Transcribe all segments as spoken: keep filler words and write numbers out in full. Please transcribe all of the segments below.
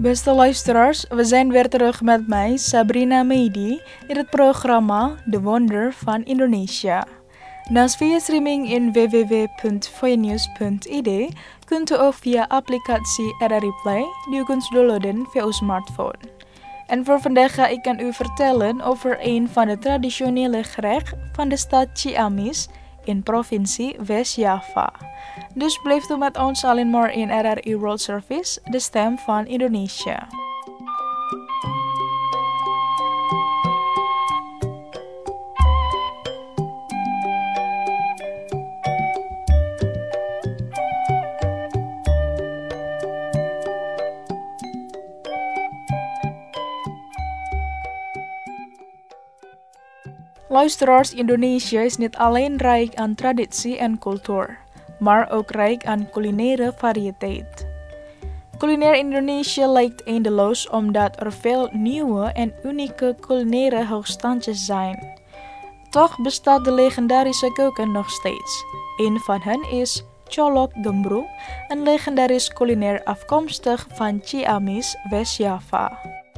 Beste luisteraars, we zijn weer terug met mij, Sabrina Meidi, in het programma De Wonder van Indonesia. Naast via streaming in w w w punt voyanews punt i d kunt u ook via applicatie R R I Play die u kunt downloaden via uw smartphone. En voor vandaag ga ik aan u vertellen over een van de traditionele gerechten van de stad Ciamis in provincie West-Java. Dus blijft u met ons alleen maar in R R I World Service, de stem van Indonesia. Luisteraars, Indonesia is niet alleen rijk aan traditie en cultuur, maar ook rijk aan culinaire variëteit. Culinair Indonesië lijkt eindeloos omdat er veel nieuwe en unieke culinaire hoogstandjes zijn. Toch bestaat de legendarische keuken nog steeds. Een van hen is Colok Gembrong, een legendarisch culinair afkomstig van Ciamis, West-Java.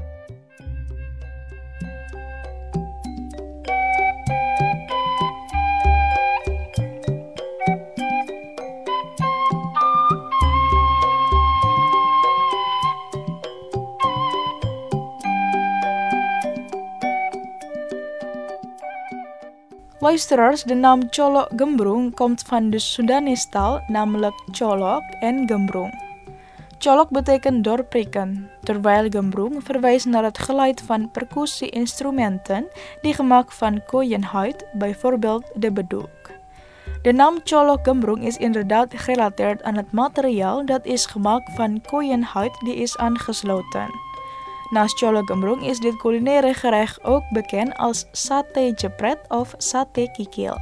Luisteraars, de naam Colok Gembrong komt van de Soedanese taal, namelijk Colok en Gembrong. Colok betekent doorprikken, terwijl Gembrong verwijst naar het geluid van percussie-instrumenten die gemaakt van koeienhuid, bijvoorbeeld de bedoek. De naam Colok Gembrong is inderdaad gerelateerd aan het materiaal dat is gemaakt van koeienhuid die is aangesloten. Naast Colok Gembrong is dit culinaire gerecht ook bekend als sate jepret of sate kikil.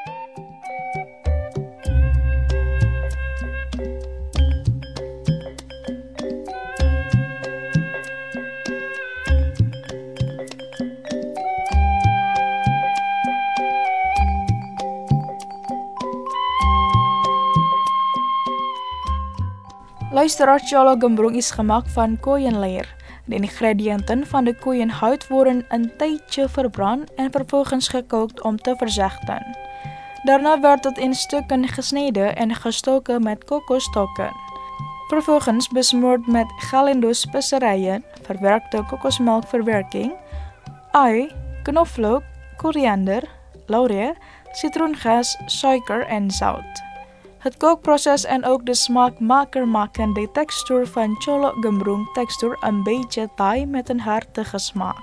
Luisteraars, Colok Gembrong is gemaakt van koeienleer. De ingrediënten van de koeienhuid worden een tijdje verbrand en vervolgens gekookt om te verzachten. Daarna werd het in stukken gesneden en gestoken met kokosstokken. Vervolgens besmeurd met Galindo specerijen, verwerkte kokosmelkverwerking, ui, knoflook, koriander, laurier, citroengas, suiker en zout. Het kookproces en ook de smaakmaker maken de textuur van Colok Gembrong textuur een beetje taai met een hartige smaak.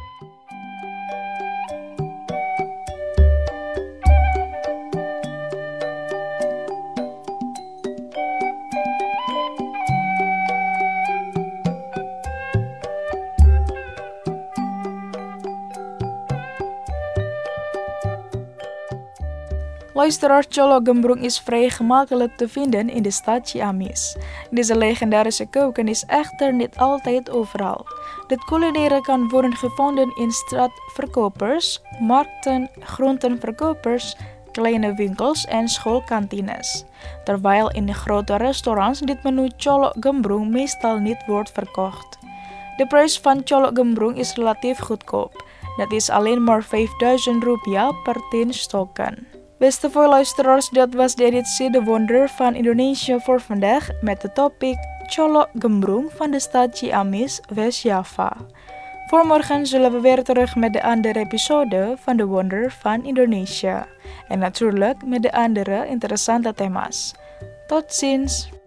Luisteraars, Colok Gembrong is vrij gemakkelijk te vinden in de stad Ciamis. Deze legendarische keuken is echter niet altijd overal. Dit culinaire kan worden gevonden in straatverkopers, markten, groentenverkopers, kleine winkels en schoolkantines. Terwijl in de grote restaurants dit menu Colok Gembrong meestal niet wordt verkocht. De prijs van Colok Gembrong is relatief goedkoop. Dat is alleen maar vijfduizend rupiah per tien stukken. Beste luisteraars, dat was de editie De Wonder van Indonesia voor vandaag met de topic Colok Gembrong van de stad Ciamis, West-Java. Voor morgen zullen we weer terug met de andere episode van De Wonder van Indonesia. En natuurlijk met de andere interessante thema's. Tot ziens!